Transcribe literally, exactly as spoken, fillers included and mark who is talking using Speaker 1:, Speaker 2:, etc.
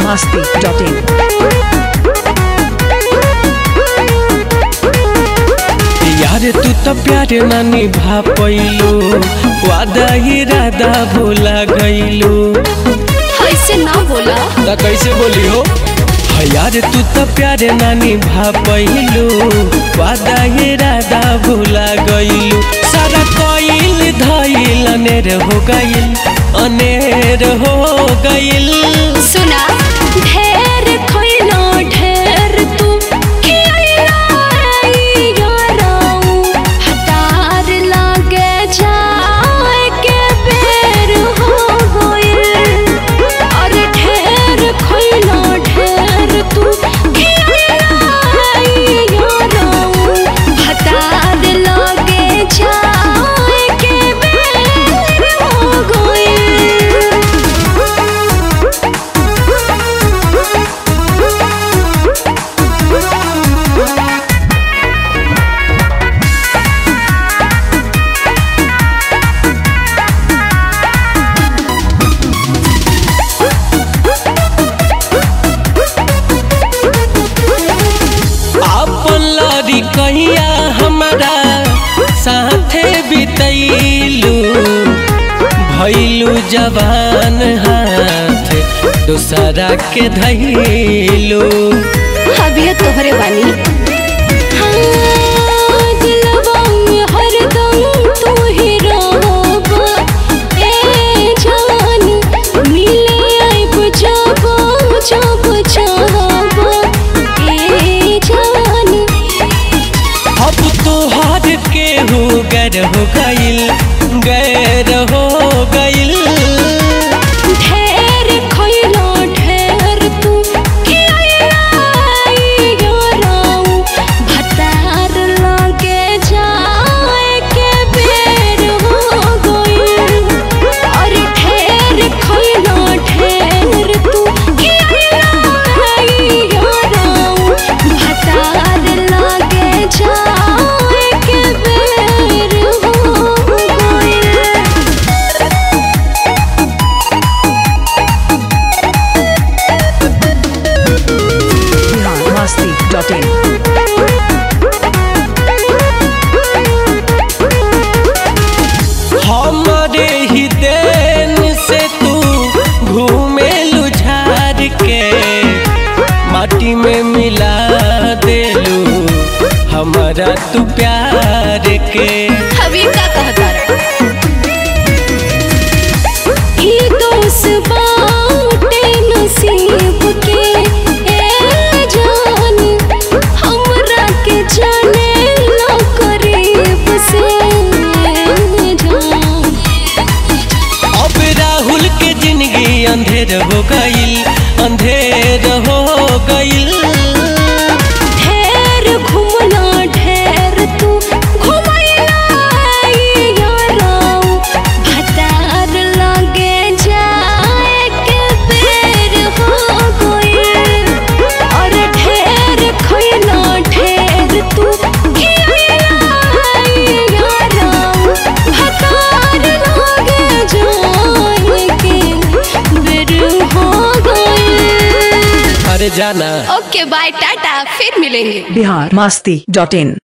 Speaker 1: मस्ती dot इन।
Speaker 2: यार तू तो प्यार ना निभा पैलू, वादा इरादा भूला गईलू।
Speaker 3: ऐसे ना बोला
Speaker 2: ता कैसे बोली हो? यार तू तो प्यार ना निभा पैलू, वादा इरादा भूला गईलू। सारा कोइल धइल अनेर हो गईल, अनेर हो गईल।
Speaker 3: सुना ढेर खोइलो ढेर तू खियाइला याराऊ, हतार लागे जाए के बेर हो गईल। और ढेर खोइलो ढेर तू खियाइला याराऊ, हतार लागे जाए के बेर हो गईल।
Speaker 2: कहिया हमारा साथे बितैलू, भैलू जवान हाथ दूसरा के धैलू।
Speaker 3: अभी तोहरे बानी
Speaker 2: गैर हो गईल, गैर हो गईल।
Speaker 3: ढेर खोइलो ढेर तू खियाइला याराऊ, भतार लागे जाए के बेर हो गईल। और ढेर खोइलो ढेर तू खियाइला याराऊ, भतार लागे जाए के बेर
Speaker 1: मस्ती डॉट इन।
Speaker 2: हमारे ही देन से तू घूमे लुझार के, माटी में मिला देलू हमारा तू प्यार के।
Speaker 3: अभी का कहता रे ये दोस्त बाटे नसीब के, ए जान हमरा के जाने ला करीब से जान।
Speaker 2: अब राहुल के जिंदगी अंधेर हो गईल, अंधेर हो गईल।
Speaker 3: ढेर घूमना ढेर तू घुमैला याराऊ, भतार लागे जाए के बेर हो गईल। और ढेर खोइला ढेर तू खियाइला याराऊ, भतार लागे जाए के बेर हो गईल।
Speaker 2: अरे जाना।
Speaker 3: ओके बाय टाटा, फिर मिलेंगे।
Speaker 1: बिहार मस्ती डॉट इन।